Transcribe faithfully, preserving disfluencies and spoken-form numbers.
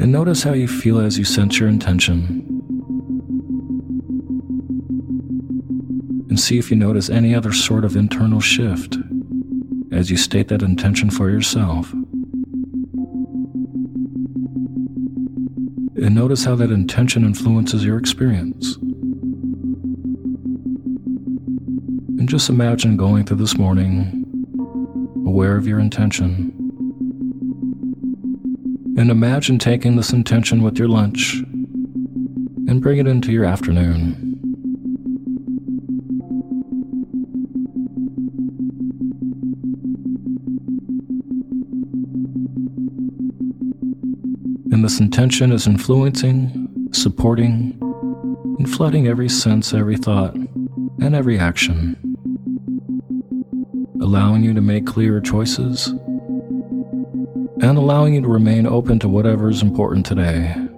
And notice how you feel as you sense your intention. And see if you notice any other sort of internal shift as you state that intention for yourself. And notice how that intention influences your experience. And just imagine going through this morning, aware of your intention. And imagine taking this intention with your lunch and bring it into your afternoon. And this intention is influencing, supporting, and flooding every sense, every thought, and every action, allowing you to make clearer choices and allowing you to remain open to whatever is important today.